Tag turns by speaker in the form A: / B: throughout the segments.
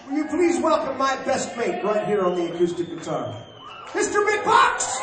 A: Will you please welcome my best mate right here on the acoustic guitar, Mr. Big Box!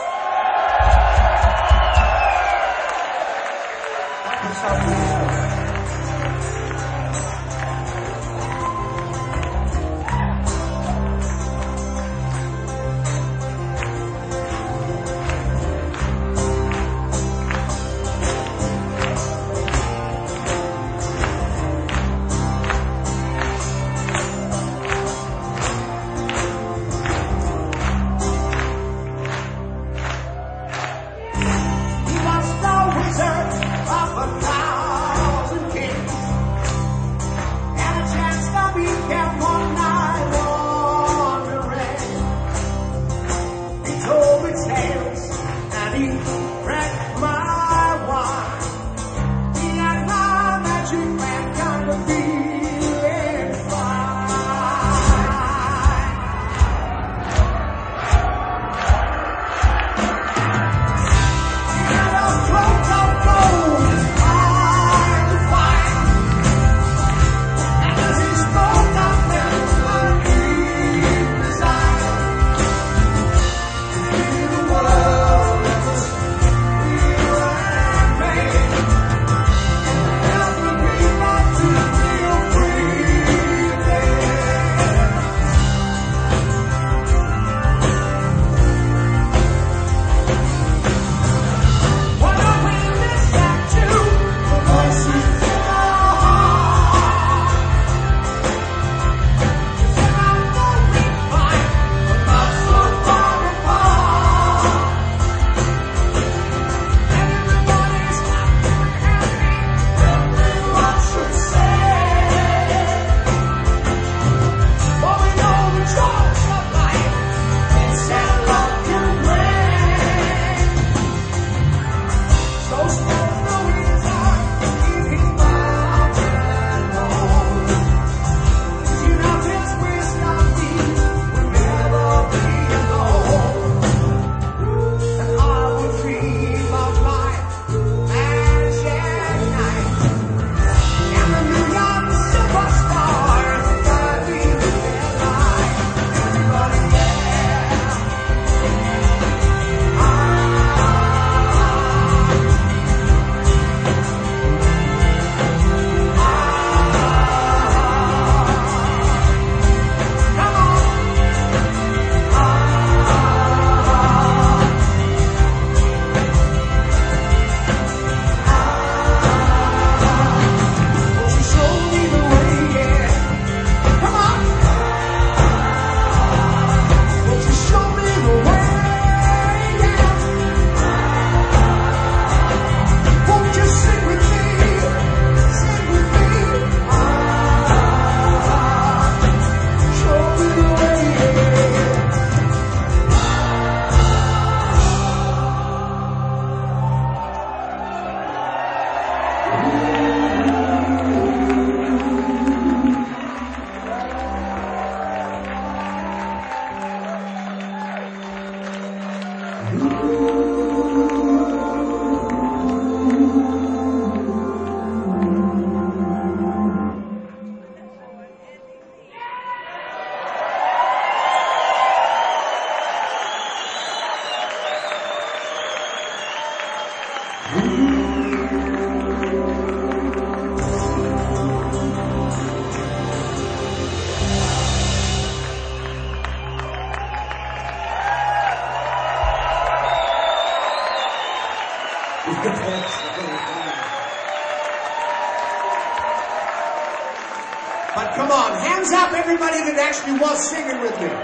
B: But come on, hands up everybody that actually was singing with me.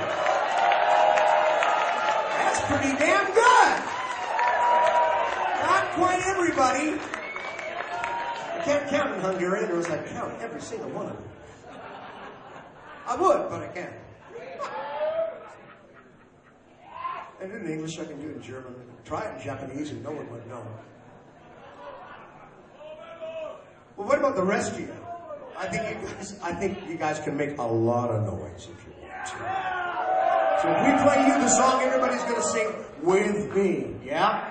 B: That's pretty damn good. Not quite everybody. I can't count in Hungarian, or else I'd count every single one of them. I would, but I can't. I do it in English, I can do it in German. Try it in Japanese and no one would know. Well, what about the rest of you? I think you guys can make a lot of noise if you want to. So if we play you the song, everybody's going to sing with me, yeah?